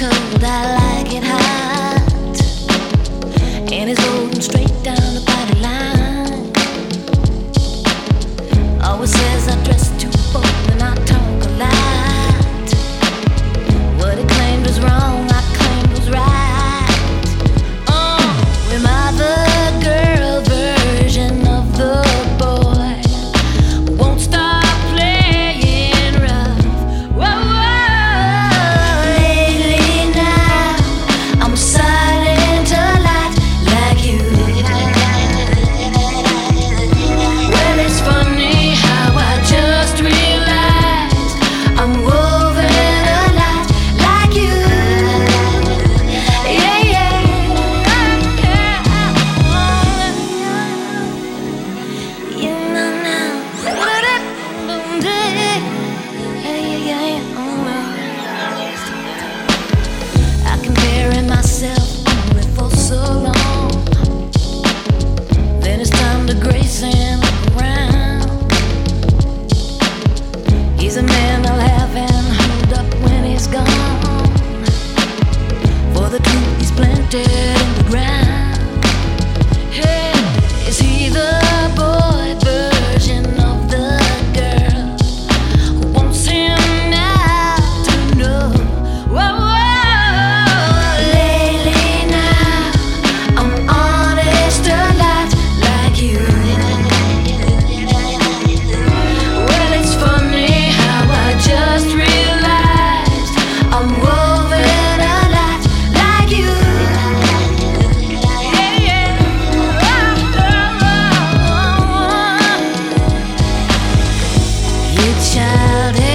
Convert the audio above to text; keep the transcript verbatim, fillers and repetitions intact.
cold, I like it hot. And it's holding straight down the body line. Always says I dress too bold and I talk a lot. What he claimed was wrong, I claimed was right. Oh, am I the girl version of the boy who won't stop playing rough? Whoa, whoa. Lately now, I'm silent a lot like you. Well, it's funny how I just realized I'm woven a lot like you. Yeah, yeah. You know now. Yeah, yeah, yeah. I can bury myself only for so long. Then it's time to grace and look around. He's a man I'll have and hold up when he's gone. For the truth he's planted in the ground. Hey, is he the boy version of the girl who wants him now to know? Whoa, whoa. Lately now, I'm honest a lot like you. Well, it's funny how I just realized I'm woven a lot like you. Yeah, yeah. You child.